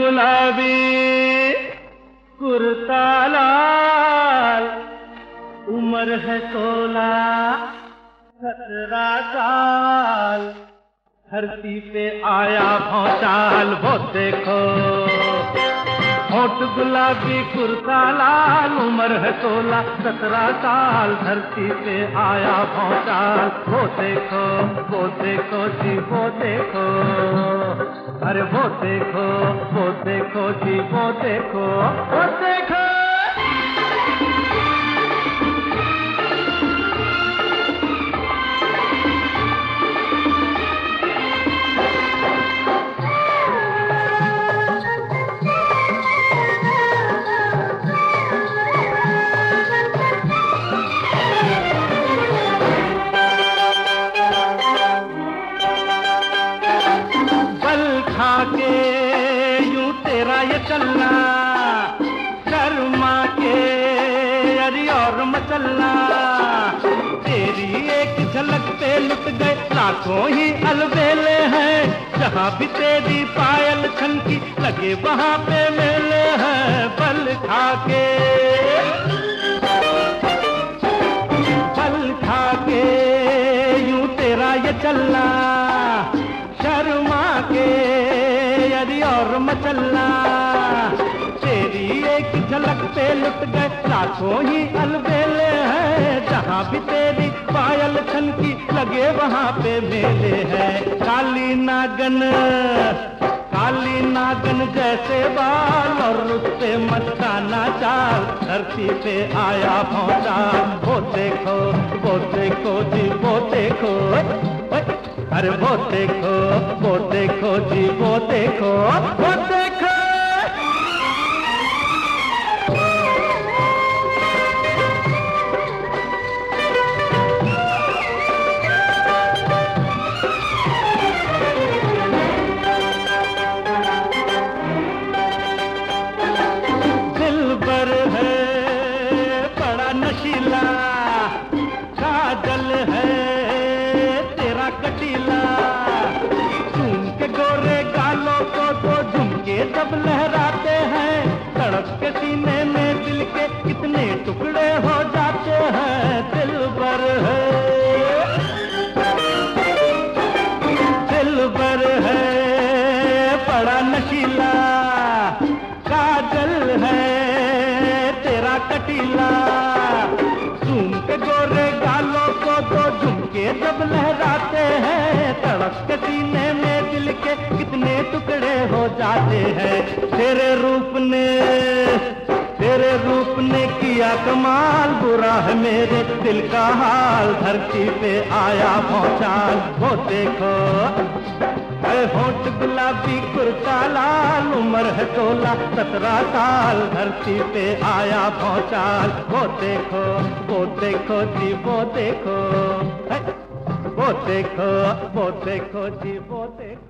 गुलाबी कुर्ता लाल, उम्र है 16 17 साल, धरती पे आया भौचाल। वो देखो होठ गुलाबी कुर्ता लाल, उम्र है 16 17 साल, धरती पे आया भौचाल। वो देखो जी वो देखो, अरे वो देखो जी वो देखो, वो देखो। के यूं तेरा ये चलना, शर्मा के अरे और मचलना, तेरी एक झलक पे लुट गए लाखों ही अलबेले हैं। जहाँ भी तेरी पायल छनकी लगे वहाँ पे मेले हैं। बल खा के यूं तेरा ये चलना, शर्मा के अरे और मचलना, तेरी एक झलक पे लुट गए लाखों ही अलबेले हैं। जहाँ भी तेरी पायल छनकी लगे वहाँ पे मेले हैं। काली नागन जैसे बाल और उस पे मस्ताना चाल, धरती पे आया भौचाल। वो देखो जी वो देखो, अरे वो देखो जी वो देखो, वो देखो। दिलबर है बड़ा नशीला, काजल है तेरा कटीला, चूम के गोरे गालों को तो झुमके जब लहराते हैं, तड़प के सीने में दिल के कितने टुकड़े हो जाते हैं। दिलबर है बड़ा नशीला, काजल है तेरा कटीला, झूम के गोरे गालों को तो झुमके जब लहराते हैं, तड़प के सीने में दिल के कितने टुकड़े हो जाते हैं। तेरे रूप ने किया कमाल, बुरा है मेरे दिल का हाल, धरती पे आया भौचाल। वो देखो होठ गुलाबी कुर्ता लाल, उम्र है 16 17 साल, धरती पे आया भौचाल। वो देखो जी वो देखो, वो देखो जी वो देखो।